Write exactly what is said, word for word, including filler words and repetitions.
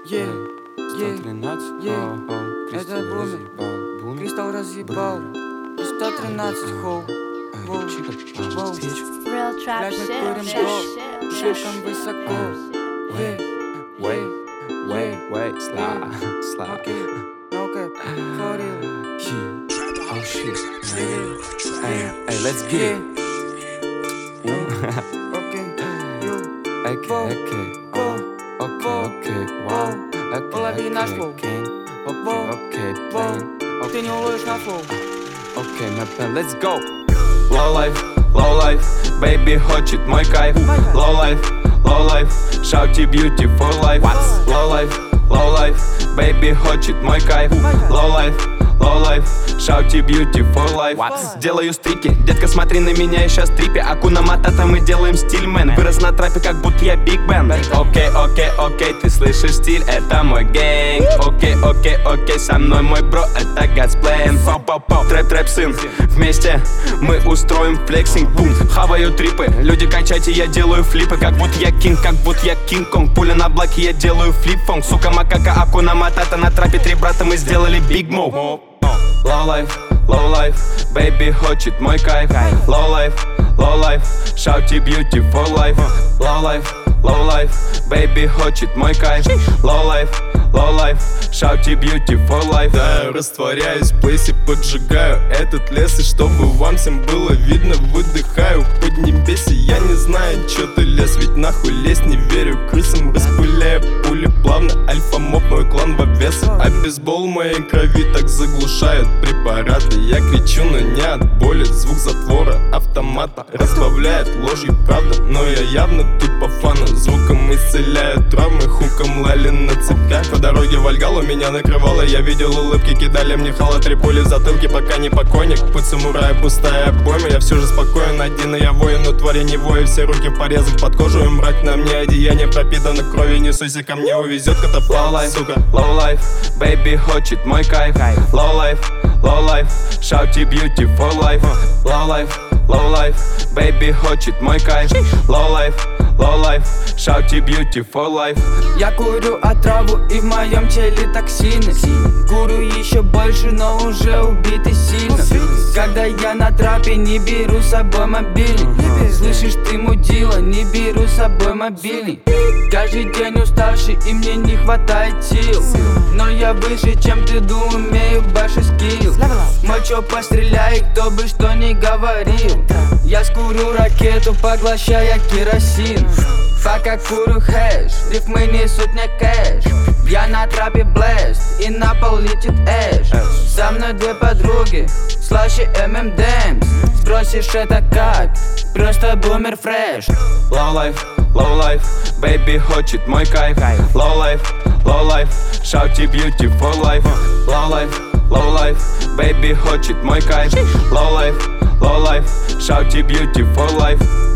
Yeah, сто тринадцать, yeah. о-о, Это Кристалл Бумер. разъебал, Бумер. Кристалл разъебал. И сто тринадцать хоу. Воу, воу. Real trap Блядь, мы shit, курим shit, гол. shit, shit. Слишком высоко. Yeah, Wait, yeah, wait, yeah. wait, slide, slide. Okay, no cap, for real. Yeah. Oh shit. Yeah, Hey, yeah, hey, let's get yeah. it. Okay, yo, Okay, Воу, okay, воу, okay, воу, okay, wow. Okay, Полови наш флоу. okay, king. Okay, Воу, okay, воу. playing. Ты не уловишь на флоу. Okay, my pen, let's go. Low life, low life, baby, хочет мой кайф. Low life, low life, shouty beauty for life. Low life, low life, baby, хочет мой кайф. Low life, low life, shouty beauty for life. Делаю стрики, детка, смотри на меня, я щас трипе. Акуна Матата, мы делаем стиль, мэн. Вырос на трапе, как будто я Биг Бен. Окей, окей, окей, ты слышишь стиль, это мой гэнг. Окей, окей, окей, со мной мой бро, это God's plan. Пау-пау-пау, трэп-трэп сын, вместе мы устроим флексинг. Бум, хаваю трипы, люди качайте, я делаю флипы. Как будто я кинг, как будто я Кинг-Конг. Пуля на блоке, я делаю флип-фонг. Сука, макака, Акуна Матата, на трапе три брата, мы сделали биг мов. Low life, low life, baby, хочет мой кайф. Low life, low life, shouty beauty for life. Low life, low life, baby, хочет мой кайф. Low life, low life, shouty beauty for life. Да, растворяюсь в плейсе, поджигаю этот лес. И чтобы вам всем было видно, выдыхаю поднебесье. Я не знаю, чё ты лез, ведь нахуй лезть не верю крысам. Распыляя пули плавно, альфа-моб, мой клан в обвес. А бейсбол моей крови так заглушает препараты. Я кричу, но не от боли, звук затвора автомата разбавляет ложью правда, но я явно тут по фану. Звуком исцеляю травмы, хуком лали на цепях. По дороге в Альгалу меня накрывало, я видел улыбки, кидали мне хала. Три пули в затылке, пока не покойник. Путь самурая, пустая обойма, я все же спокоен. Один и я воин, но твари не воин. Все руки в порезах под кожу, и мрак на мне одеяние пропитано кровью. Несуйся ко мне, увезет катафалк, сука. Low life, baby, хочет мой кайф. Low life, low life, shouty beauty for life. Low life, low life, baby, хочет мой кайф. Low life, low life, shouty beauty for life. Я курю отраву и в моем теле токсины. Курю еще больше, но уже убитый сильно. Когда я на трапе, не беру с собой мобильник. Слышишь, ты мудила, не беру с собой мобильник. Каждый день уставший и мне не хватает сил. Но я выше, чем ты думал, умею больше скилл. Мочу постреляй, кто бы что ни говорил. Я скурю ракету, поглощая керосин. Пока курю хэш, рифмы несут мне кэш. Я на трапе блест, и на пол летит эш. Со мной две подруги, слаще эм эм дэмс. Спросишь, это как? Просто бумер фреш. Low life, low life, baby, хочет мой кайф. Low life, low life, shouty beauty for life. Low life, low life, baby, хочет мой кайф. Low life, low life, shouty beauty for life.